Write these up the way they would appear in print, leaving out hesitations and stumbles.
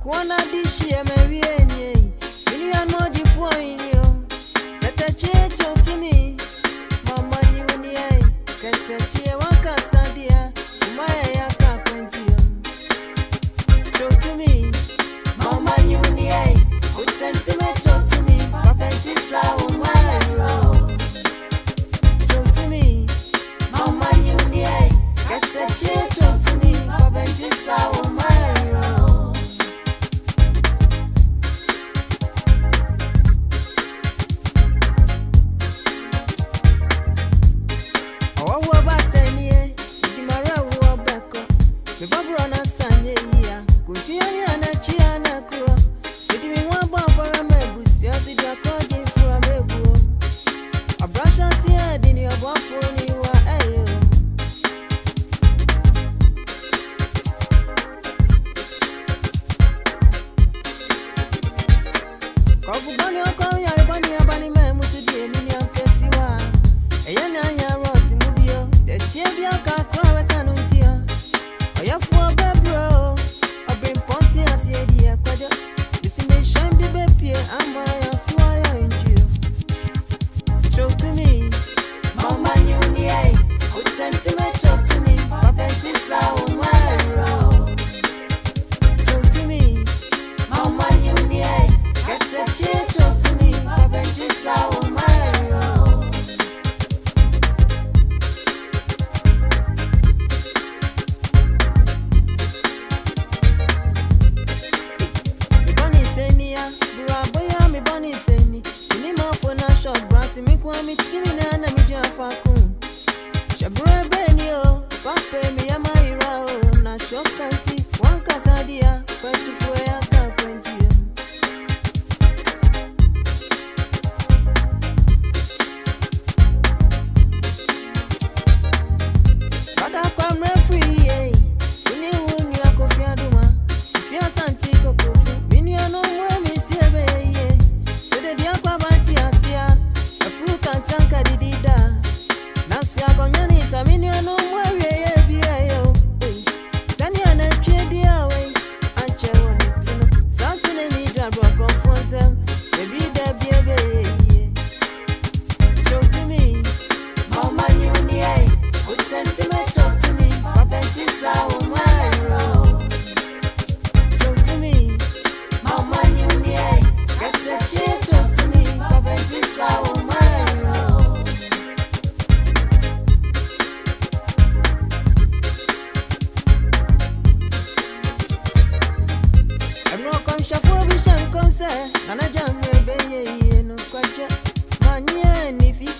Akwana dishi emewi enye. Minu ya no di point yo. Kete chie to me. Mama nyuni ai. Kete chie waka sadia. Umaya yaka kwenti yo. To me. Mama nyuni ai. Utenti me to me. Papenti sa umaya ro. To me. Mama nyuni ai. Kete chie to me. Papenti sa umaya ro.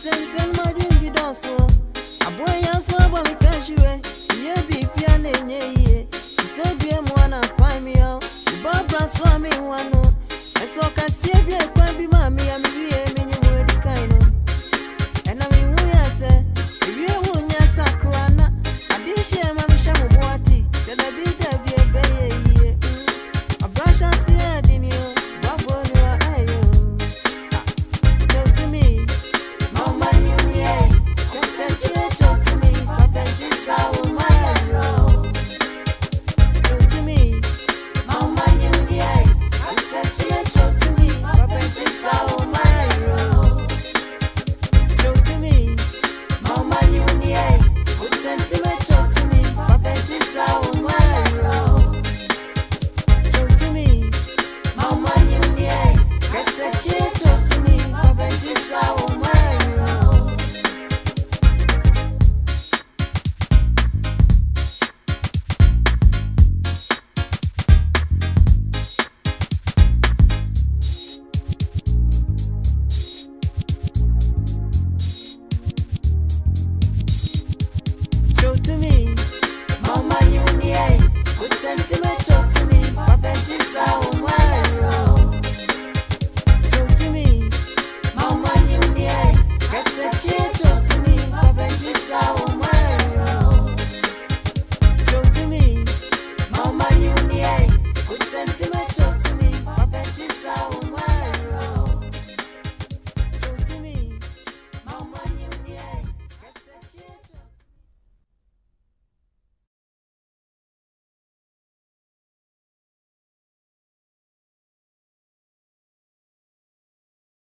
Aboya so ba mi kashiwe, ye bi piane nye.